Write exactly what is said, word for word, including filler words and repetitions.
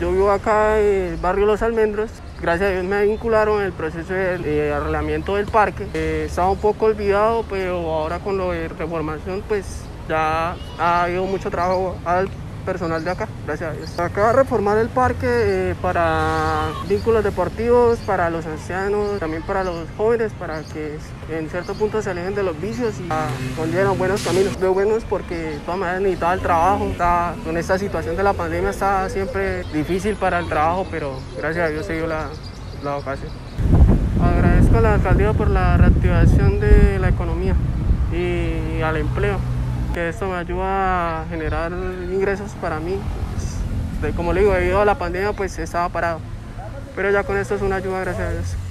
Yo vivo acá en el barrio Los Almendros. Gracias a Dios me vincularon en el proceso de, de arreglamiento del parque. Eh, estaba un poco olvidado, pero ahora con lo de reformación, pues ya ha habido mucho trabajo al personal de acá, gracias a Dios. Acaba de reformar el parque eh, para vínculos deportivos, para los ancianos, también para los jóvenes, para que en cierto punto se alejen de los vicios y ah, conlleven buenos caminos. Veo buenos porque de todas maneras necesitaba el trabajo. Está, con esta situación de la pandemia está siempre difícil para el trabajo, pero gracias a Dios se dio la, la ocasión. Agradezco a la alcaldía por la reactivación de la economía y al empleo, que esto me ayuda a generar ingresos para mí. Como le digo, debido a la pandemia pues estaba parado, pero ya con esto es una ayuda, gracias a Dios.